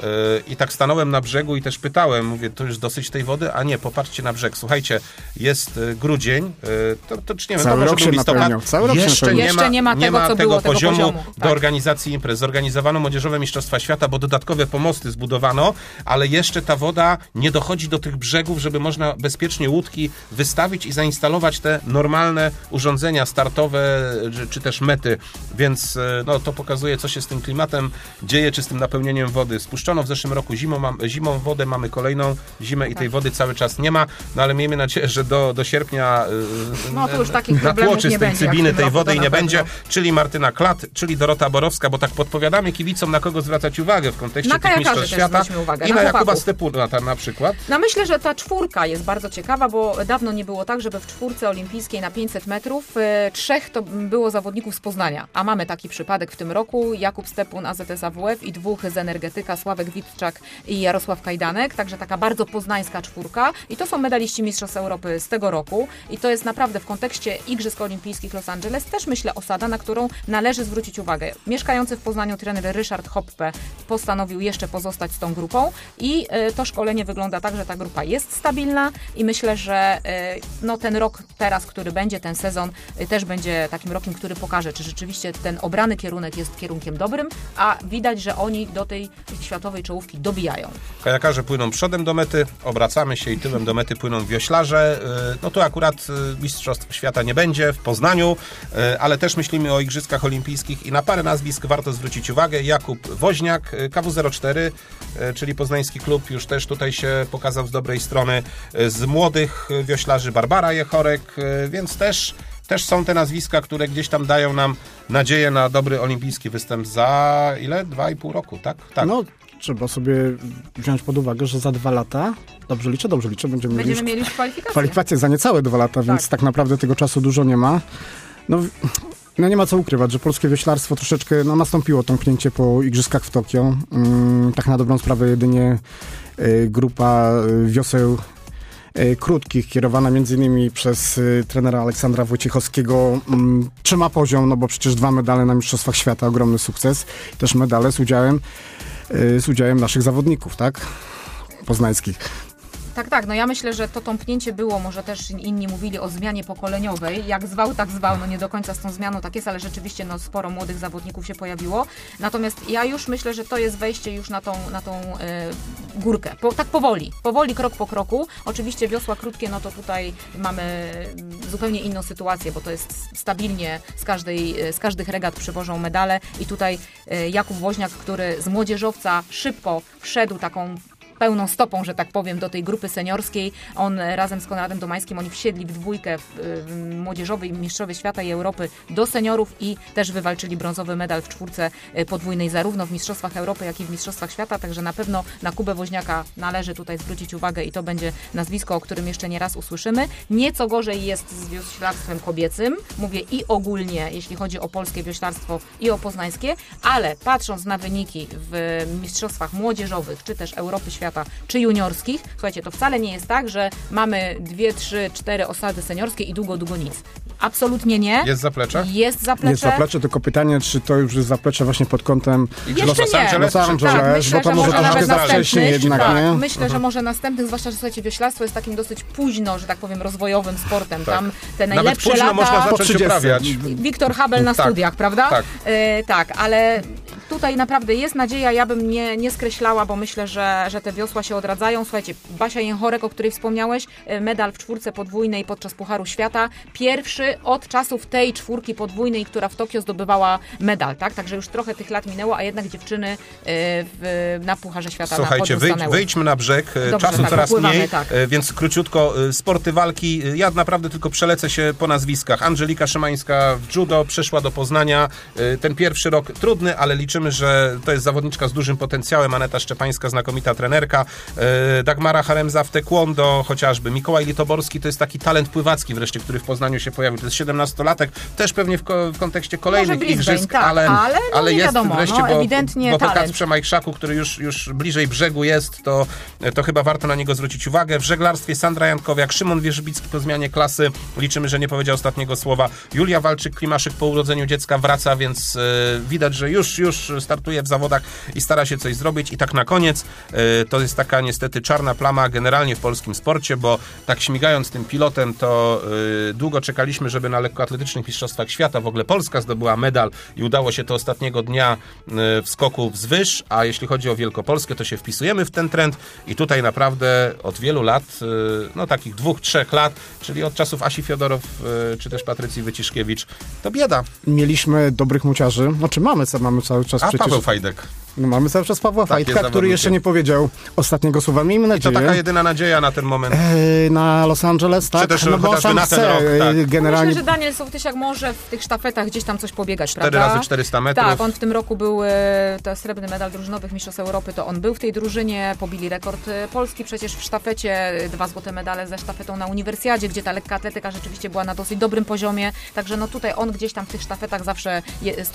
i tak stanąłem na brzegu i też pytałem, mówię, to już dosyć tej wody? A nie, popatrzcie na brzeg. Słuchajcie, jest grudzień, to czy nie wiem, to może był listopad. Jeszcze nie ma tego poziomu do organizacji imprez. Zorganizowano Młodzieżowe Mistrzostwa Świata, bo dodatkowe pomosty zbudowano, ale jeszcze ta woda nie dochodzi do tych brzegów, żeby można bezpiecznie łódki wystawić i zainstalować te normalne urządzenia startowe, czy też mety, więc no, to pokazuje, co się z tym klimatem dzieje, czy z tym napełnieniem wody. Spuszczono w zeszłym roku zimą wodę, mamy kolejną zimę i tej wody cały czas nie ma, no ale miejmy nadzieję, że do sierpnia no, to już takich problemów natłoczy z tej cybiny tej wody i nie będzie, czyli Martyna Klat, czyli Dorota Borowska, bo tak podpowiadamy kibicom, na kogo zwracać uwagę w kontekście tych mistrzostw świata uwagę, i na Jakuba Stepuna na przykład. No myślę, że ta 4 jest bardzo ciekawa, bo dawno nie było tak, żeby w 4 olimpijskiej na 500 metrów 3 to było zawodników z Poznania, a mamy taki przypadek w tym roku, Jakub Stepun, AZS AWF i 2 z Energetyka, Sławek Witczak i Jarosław Kajdanek, także taka bardzo poznańska 4 i to są medaliści Mistrzostw Europy z tego roku i to jest naprawdę w kontekście Igrzysk Olimpijskich Los Angeles też myślę osada, na którą należy zwrócić uwagę. Mieszkający w Poznaniu trener Ryszard Hoppe postanowił jeszcze pozostać z tą grupą i to szkolenie wygląda tak, że ta grupa jest stabilna i myślę, że no, ten rok teraz, który będzie, ten sezon też będzie takim rokiem, który pokaże, czy rzeczywiście ten obrany kierunek jest kierunkiem dobrym, a widać, że oni do tej światowej czołówki dobijają. Kajakarze płyną przodem do mety, obracamy się i tyłem do mety płyną wioślarze. No tu akurat Mistrzostw Świata nie będzie w Poznaniu, ale też myślimy o Igrzyskach Olimpijskich i na parę nazwisk warto zwrócić uwagę. Jakub Woźniak, KW04, czyli poznański klub, już też tutaj się pokazał z dobrej strony. Z młodych wioślarzy Barbara Jechorek, więc też są te nazwiska, które gdzieś tam dają nam nadzieję na dobry olimpijski występ za ile? 2,5 roku, tak? Tak. No, trzeba sobie wziąć pod uwagę, że za 2 lata, dobrze liczę, będziemy mieli już kwalifikacje za niecałe 2 lata, więc tak naprawdę tego czasu dużo nie ma. No nie ma co ukrywać, że polskie wioślarstwo troszeczkę nastąpiło tąpnięcie po igrzyskach w Tokio. Tak na dobrą sprawę jedynie grupa wioseł krótkich, kierowana m.in. przez trenera Aleksandra Wojciechowskiego, trzyma poziom, no bo przecież 2 medale na Mistrzostwach Świata, ogromny sukces. Też medale z udziałem naszych zawodników, tak? Poznańskich. Tak, no ja myślę, że to tąpnięcie było, może też inni mówili o zmianie pokoleniowej, jak zwał, tak zwał, no nie do końca z tą zmianą tak jest, ale rzeczywiście no, sporo młodych zawodników się pojawiło, natomiast ja już myślę, że to jest wejście już na tą górkę, tak powoli, krok po kroku, oczywiście wiosła krótkie, no to tutaj mamy zupełnie inną sytuację, bo to jest stabilnie z każdych regat przywożą medale i tutaj Jakub Woźniak, który z młodzieżowca szybko wszedł taką pełną stopą, że tak powiem, do tej grupy seniorskiej. On razem z Konradem Domańskim, oni wsiedli w dwójkę w młodzieżowej mistrzowie świata i Europy do seniorów i też wywalczyli brązowy medal w czwórce podwójnej, zarówno w Mistrzostwach Europy, jak i w Mistrzostwach Świata, także na pewno na Kubę Woźniaka należy tutaj zwrócić uwagę i to będzie nazwisko, o którym jeszcze nie raz usłyszymy. Nieco gorzej jest z wioślarstwem kobiecym, mówię i ogólnie, jeśli chodzi o polskie wioślarstwo i o poznańskie, ale patrząc na wyniki w mistrzostwach młodzieżowych, czy też Europy Świata, czy juniorskich, słuchajcie, to wcale nie jest tak, że mamy 2, 3, 4 osady seniorskie i długo nic. Absolutnie nie. Jest zaplecze? Jest zaplecze. Jest zaplecze, tylko pytanie, czy to już jest zaplecze właśnie pod kątem Jeszcze Los nie. Angeles, Los Angeles, Tak, myślę, bo to że może może troszkę nawet za wcześnie następnych. jednak, Tak, nie? myślę, że może następnych, zwłaszcza, że słuchajcie, wioślarstwo jest takim dosyć późno, że tak powiem, rozwojowym sportem. Tak. Tam te Nawet najlepsze późno lata... można Po zacząć 30. uprawiać. Wiktor Habel na Tak. studiach, prawda? Tak. Tak, ale tutaj naprawdę jest nadzieja, ja bym nie skreślała, bo myślę, że te wiosła się odradzają. Słuchajcie, Basia Jęchorek, o której wspomniałeś, medal w czwórce podwójnej podczas Pucharu Świata. Pierwszy od czasów tej czwórki podwójnej, która w Tokio zdobywała medal, tak? Także już trochę tych lat minęło, a jednak dziewczyny na Pucharze Świata Słuchajcie, na podium stanęły. wyjdźmy na brzeg. Dobrze, Czasu tak, coraz popływamy, mniej, tak. więc króciutko. Sporty walki. Ja naprawdę tylko przelecę się po nazwiskach. Angelika Szymańska w judo przeszła do Poznania. Ten pierwszy rok trudny, ale liczymy, że to jest zawodniczka z dużym potencjałem. Aneta Szczepańska, znakomita trenerka. Dagmara Haremza w taekwondo chociażby. Mikołaj Litoborski to jest taki talent pływacki wreszcie, który w Poznaniu się pojawił. To jest 17-latek. Też pewnie w kontekście kolejnych Może Brisbane, igrzysk, tak, ale no nie jest wiadomo, wreszcie, no, ewidentnie bo po talent. Kacprze Majchrzaku, który już bliżej brzegu jest, to chyba warto na niego zwrócić uwagę. W żeglarstwie Sandra Jankowiak, Szymon Wierzbicki po zmianie klasy. Liczymy, że nie powiedział ostatniego słowa. Julia Walczyk-Klimaszyk po urodzeniu dziecka wraca, więc widać, że już startuje w zawodach i stara się coś zrobić. I tak na koniec, to jest taka niestety czarna plama generalnie w polskim sporcie, bo tak śmigając tym pilotem, to długo czekaliśmy, żeby na lekkoatletycznych mistrzostwach świata w ogóle Polska zdobyła medal i udało się to ostatniego dnia w skoku wzwyż, a jeśli chodzi o Wielkopolskę, to się wpisujemy w ten trend i tutaj naprawdę od wielu lat, no takich 2-3 lat, czyli od czasów Asi Fiodorow czy też Patrycji Wyciszkiewicz, to bieda. Mieliśmy dobrych muciarzy, znaczy mamy cały czas A przecież... Paweł Fajdek. No, mamy cały czas Pawła Tak, Fajtka, jest który zawodnikiem. jeszcze nie powiedział ostatniego słowa. Miejmy To nadzieję. taka jedyna nadzieja na ten moment. Na Los Angeles, tak? Czy też no bo chociażby sam na ten chce rok, tak. generalnie... Myślę, że Daniel Sołtysiak może w tych sztafetach gdzieś tam coś pobiegać, 4 prawda? razy 400 metrów. Tak, on w tym roku był to srebrny medal drużynowych Mistrzostw Europy, to on był w tej drużynie, pobili rekord Polski przecież w sztafecie, 2 złote medale ze sztafetą na uniwersjadzie, gdzie ta lekka atletyka rzeczywiście była na dosyć dobrym poziomie, także no tutaj on gdzieś tam w tych sztafetach zawsze z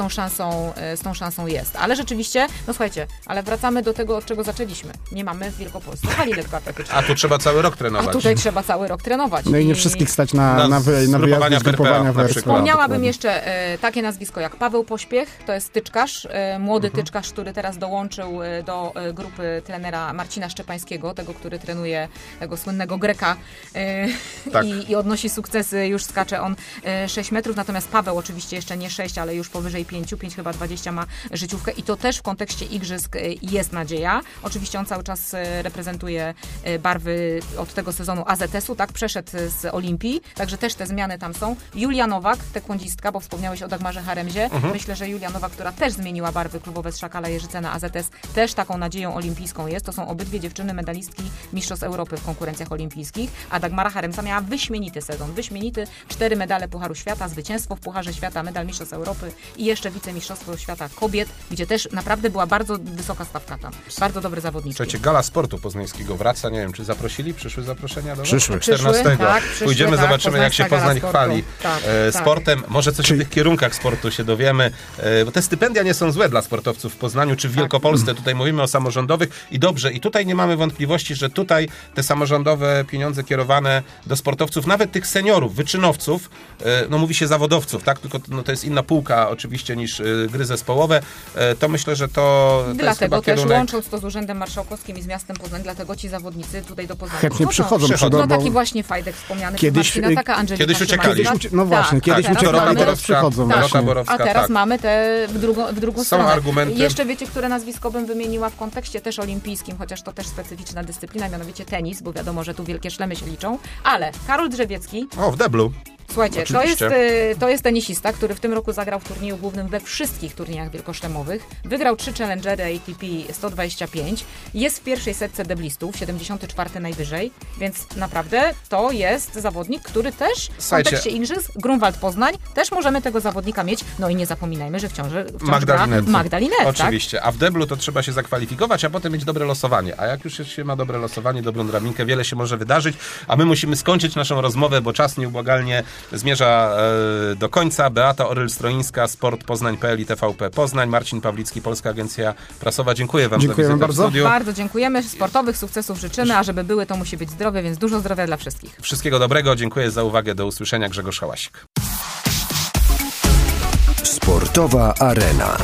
tą szansą jest. Ale rzeczywiście, no słuchajcie, ale wracamy do tego, od czego zaczęliśmy. Nie mamy w Wielkopolsce hali lekkoatletycznej. A tu trzeba cały rok A trenować. tutaj trzeba cały rok trenować. No i nie wszystkich stać Na na wyjazdy zgrupowania z grupowania PRPA na w przykład. Wspomniałabym jeszcze takie nazwisko jak Paweł Pośpiech, to jest tyczkarz, młody tyczkarz, który teraz dołączył do grupy trenera Marcina Szczepańskiego, tego, który trenuje tego słynnego Greka Tak. i odnosi sukcesy, już skacze on 6 metrów, natomiast Paweł oczywiście jeszcze nie 6, ale już powyżej 5 chyba 20 ma życiówkę i to też w kontekście igrzysk jest nadzieja. Oczywiście on cały czas reprezentuje barwy od tego sezonu AZS-u, tak, przeszedł z Olimpii, także też te zmiany tam są. Julia Nowak, taekwondzistka, bo wspomniałeś o Dagmarze Haremzie. Myślę, że Julia Nowak, która też zmieniła barwy klubowe z Szakala Jeżyce na AZS, też taką nadzieją olimpijską jest. To są obydwie dziewczyny medalistki Mistrzostw Europy w konkurencjach olimpijskich, a Dagmara Haremza miała wyśmienity sezon, 4 medale Pucharu Świata, zwycięstwo w Pucharze Świata, medal Mistrzostw Europy i jeszcze wicemistrzostwo świata kobiet, gdzie też naprawdę była bardzo wysoka stawka tam. Bardzo dobry zawodniczki. Słuchajcie, Gala Sportu Poznańskiego wraca. Nie wiem, czy zaprosili? Przyszły zaproszenia do was? Przyszły. 14. Tak, przyszły, Pójdziemy, tak, zobaczymy, jak się Poznańska Poznań Gala chwali Sportu. Tak, sportem. Może coś o tych kierunkach sportu się dowiemy, bo te stypendia nie są złe dla sportowców w Poznaniu czy w Wielkopolsce. Tutaj mówimy o samorządowych i dobrze. I tutaj nie mamy wątpliwości, że tutaj te samorządowe pieniądze kierowane do sportowców, nawet tych seniorów, wyczynowców, no mówi się zawodowców, tak? Tylko no, to jest inna półka oczywiście niż gry zespołowe. To myślę, że to jest Dlatego chyba też kierunek. łącząc to z Urzędem Marszałkowskim i z miastem Poznań, dlatego ci zawodnicy tutaj do Poznania Chętnie przychodzą. No taki właśnie Fajdek wspomniany. Kiedyś- Marcina, taka Angelika kiedyś uciekali. Szymańska. No właśnie, kiedyś teraz uciekali, mamy- teraz przychodzą. Dorota właśnie. Borowska, A teraz tak. mamy te w drugą Są stronę. argumenty. I jeszcze wiecie, które nazwisko bym wymieniła w kontekście też olimpijskim, chociaż to też specyficzna dyscyplina, mianowicie tenis, bo wiadomo, że tu wielkie szlemy się liczą, ale Karol Drzewiecki, O, w deblu. Słuchajcie, Oczywiście. to jest tenisista, który w tym roku zagrał w turnieju głównym we wszystkich turniejach wielkoszlemowych. Wygrał 3 challengery ATP 125. Jest w pierwszej setce deblistów, 74 najwyżej, więc naprawdę to jest zawodnik, który też w kontekście igrzysk Grunwald Poznań też możemy tego zawodnika mieć. No i nie zapominajmy, że wciąż gra Magda Linette. Oczywiście, tak? A w deblu to trzeba się zakwalifikować, a potem mieć dobre losowanie. A jak już się ma dobre losowanie, dobrą drabinkę, wiele się może wydarzyć, a my musimy skończyć naszą rozmowę, bo czas nieubłagalnie zmierza do końca. Beata Oryl-Stroińska, Sport Poznań.pl i TVP Poznań, Marcin Pawlicki, Polska Agencja Prasowa. Dziękuję wam za wizytę w studiu. Bardzo dziękujemy. Sportowych sukcesów życzymy, a żeby były, to musi być zdrowie, więc dużo zdrowia dla wszystkich. Wszystkiego dobrego. Dziękuję za uwagę. Do usłyszenia. Grzegorz Hałasik. Sportowa Arena.